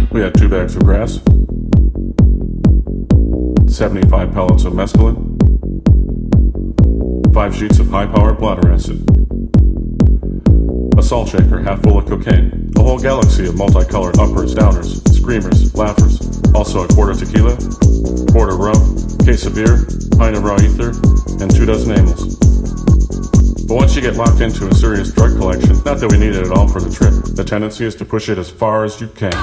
We had 2 bags of grass, 75 pellets of mescaline, 5 sheets of high-powered bladder acid, a salt shaker half full of cocaine, a whole galaxy of multicolored uppers, downers, screamers, laughers, also a quart of tequila, quart of rum, case of beer, pint of raw ether, and 2 dozen amyls. But once you get locked into a serious drug collection, not that we need it at all for the trip, the tendency is to push it as far as you can.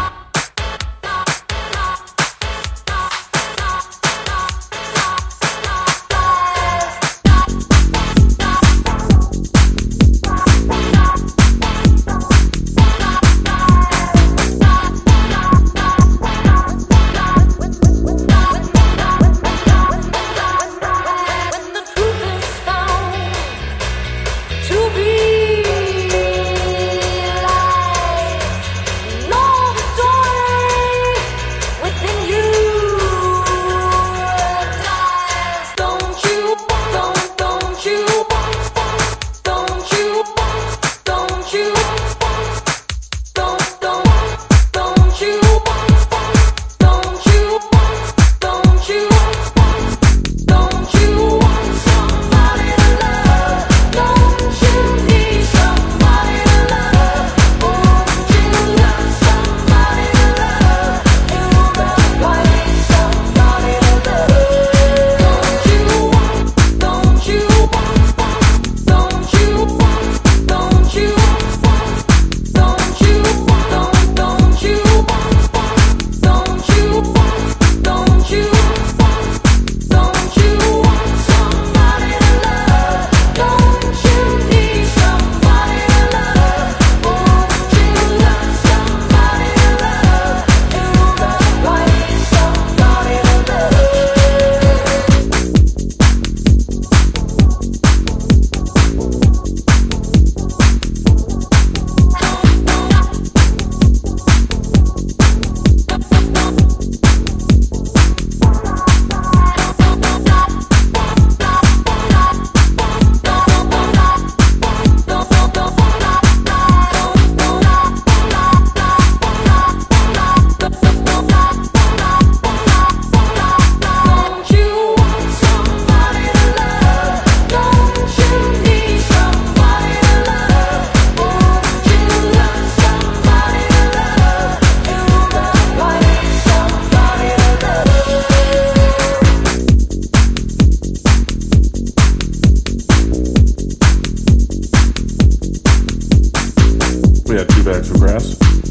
We had 2 bags of grass,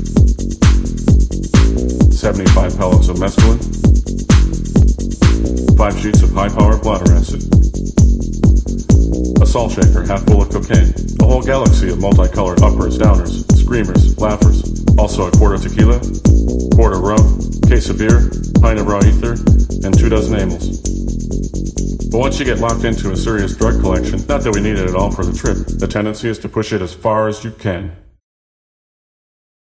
75 pellets of mescaline, 5 sheets of high-powered bladder acid, a salt shaker half full of cocaine, a whole galaxy of multicolored uppers, downers, screamers, laughers, also a quart of tequila, quart of rum, case of beer, pint of raw ether, and 2 dozen amyls. But once you get locked into a serious drug collection, not that we need it at all for the trip, the tendency is to push it as far as you can.